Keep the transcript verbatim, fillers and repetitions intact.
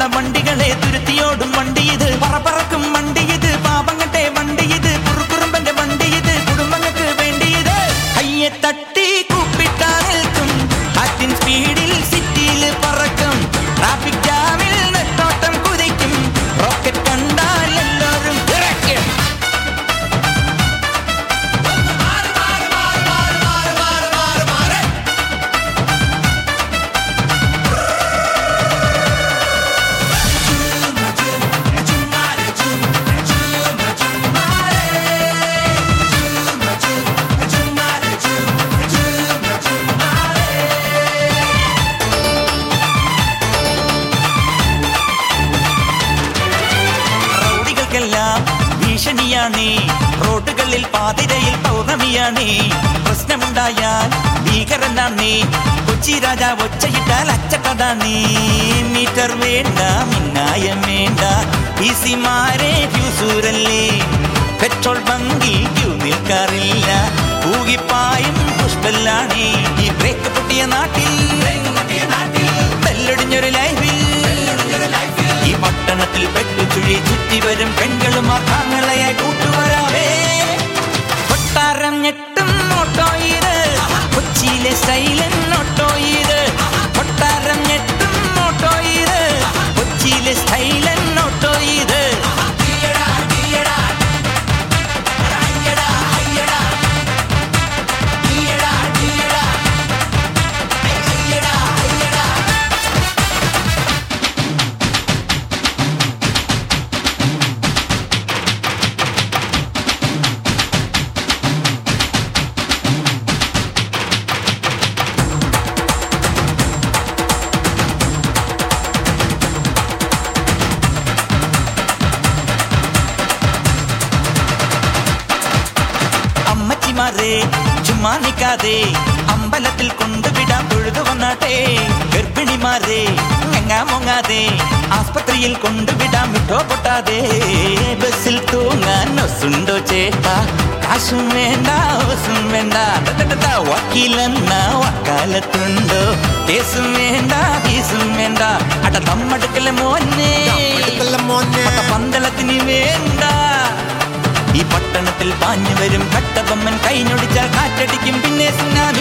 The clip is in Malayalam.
വണ്ടികളെ തുരുത്തിയോടും വണ്ടി ഇത്, പറപ്പറക്കും വണ്ടി ഇത്, പാപങ്ങട്ടെ വണ്ടി ഇത്, കുറുക്കുറുമ്പന്റെ വണ്ടി ഇത്, കുടുംബങ്ങൾക്ക് വേണ്ടി ഇത്. കയ്യെ തട്ടി കൂപ്പിട്ടാ നിൽക്കും, കാറ്റിൻ സ്പീഡിൽ സിറ്റിയിൽ പറക്കും, ട്രാഫിക് ജാമിൽ നെട്ടോട്ടം കുതിക്കും, റോക്കറ്റ് കണ്ടാൽ എല്ലാവരും ഇറക്കും. ഭീഷണിയാണേ റോഡുകളിൽ പാതിരയിൽ പൗർണമിയാണേ, പ്രശ്നമുണ്ടായാൽ ഭീകരനാണേ, കൊച്ചി രാജാവ് ഒച്ചയിട്ടാൽ അച്ചട്ടതാണേ. മീറ്റർ വേണ്ട മിന്നായം വേണ്ട, ഈസിമാരെ ഫ്യൂസൂരല്ലേ, പെട്രോൾ ബങ്കിൽ ക്യൂ നിൽക്കാറില്ല, പൂകിപ്പായും പുഷ്പല്ലാണേ. ഈ ബ്രേക്ക് പൊട്ടിയ നാട്ടിൽ ബെല്ലൊടിഞ്ഞൊരു ലൈഫിൽ, ഈ പട്ടണത്തിൽ പെട്ടുചുഴി ചുറ്റി വരും പെൺകളും ആങ്ങളയായി കൂട്ടുവരാവേ. കൊട്ടാരം ഞെട്ടും ഓട്ടോ ഇത്, കൊച്ചിയിലെ സ്റ്റൈലൻ ഓട്ടോ ഇത്, കൊട്ടാരം ഞെട്ടും ഓട്ടോ ഇത്, കൊച്ചിയിലെ സ്റ്റൈലൻ ഓട്ടോ ഇത്. അമ്മച്ചിമാരെ ചുമ്മാ നിൽക്കാതെ അമ്പലത്തിൽ കൊണ്ടുവിടാൻ തൊഴുതു വന്നാട്ടെ, ഗർഭിണിമാരെ ഞങ്ങാ മുങ്ങാതെ ആസ്പത്രിയിൽ കൊണ്ടുവിടാൻ വിട്ടോ പൊട്ടാതെ. ബസ്സിൽ തൂങ്ങാൻ ഒസുണ്ടോ ചേട്ടാ, കാശും വേണ്ട ഓസും വേണ്ട, വക്കീലെന്ന വക്കാലത്തുണ്ടോ, കേസും വേണ്ട ഫീസും വേണ്ട, അട നമ്മടുക്കലെ മോനെ പന്തളത്തിന് വേണ്ട. ഈ പട്ടണത്തിൽ പാഞ്ഞു വരും കട്ടബൊമ്മൻ, കൈഞ്ഞൊടിച്ചാൽ കാറ്റടിക്കും പിന്നെ സുനാമി.